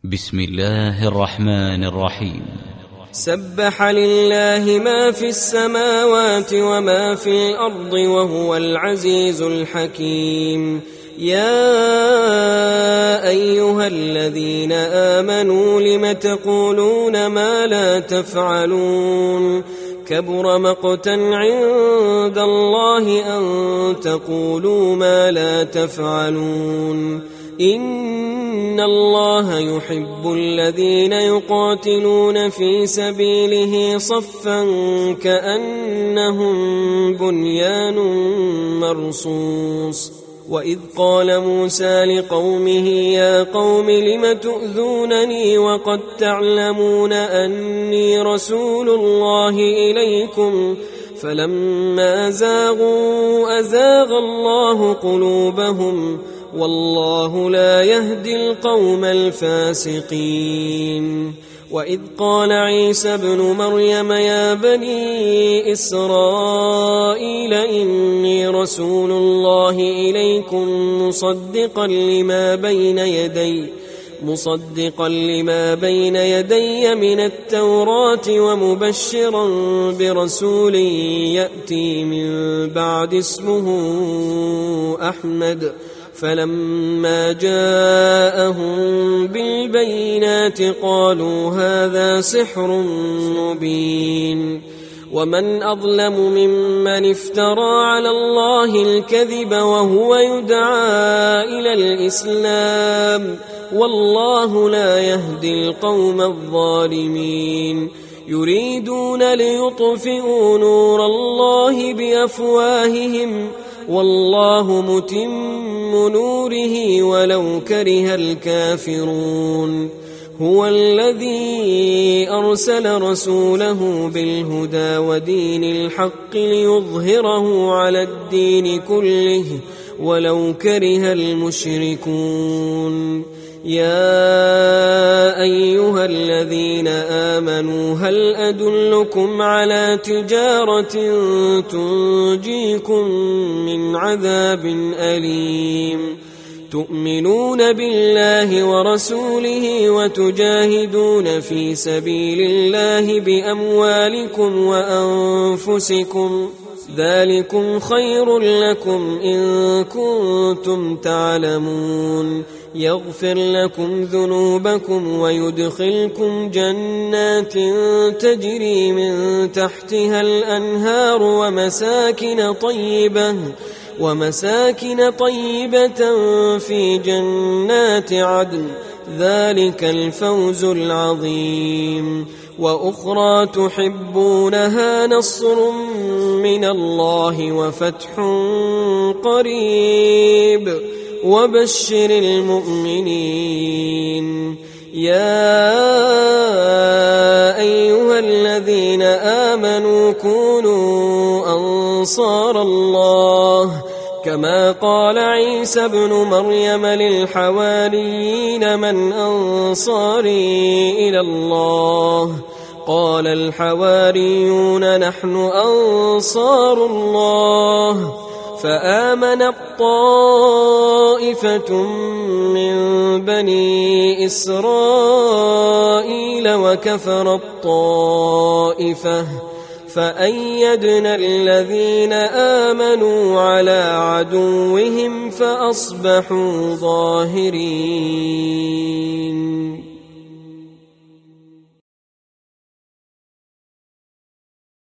بسم الله الرحمن الرحيم. سبح لله ما في السماوات وما في الأرض وهو العزيز الحكيم. يا أيها الذين آمنوا لم تقولون ما لا تفعلون كبر مقتا عند الله أن تقولوا ما لا تفعلون. إن الله يحب الذين يقاتلون في سبيله صفا كأنهم بنيان مرصوص. وإذ قال موسى لقومه يا قوم لم تؤذونني وقد تعلمون أني رسول الله إليكم فلما زاغوا أزاغ الله قلوبهم والله لا يهدي القوم الفاسقين. وإذ قال عيسى ابن مريم يا بني إسرائيل إني رسول الله إليكم مصدقا لما بين يدي من التوراة ومبشرا برسول يأتي من بعد اسمه أحمد. فلما جاءهم بالبينات قالوا هذا سحر مبين. ومن أظلم ممن افترى على الله الكذب وهو يدعى إلى الإسلام والله لا يهدي القوم الظالمين. يريدون ليطفئوا نور الله بأفواههم والله متم نوره ولو كره الكافرون. هو الذي أرسل رسوله بالهدى ودين الحق ليظهره على الدين كله ولو كره المشركون. يا أيها الذين آمنوا هل أدلكم على تجارة تنجيكم من عذاب أليم تؤمنون بالله ورسوله وتجاهدون في سبيل الله بأموالكم وأنفسكم ذلكم خير لكم إن كنتم تعلمون. يغفر لكم ذنوبكم ويدخلكم جنات تجري من تحتها الأنهار ومساكن طيبة في جنات عدن ذلك الفوز العظيم. وأخرى تحبونها نصر من الله وفتح قريب وبشر المؤمنين. يا أيها الذين آمنوا كونوا أنصار الله كما قال عيسى ابن مريم للحواريين من أنصاري إلى الله قال الحواريون نحن أنصار الله. فآمنت طائفة من بني إسرائيل وكفرت طائفة فأيدنا الذين آمنوا على عدوهم فأصبحوا ظاهرين.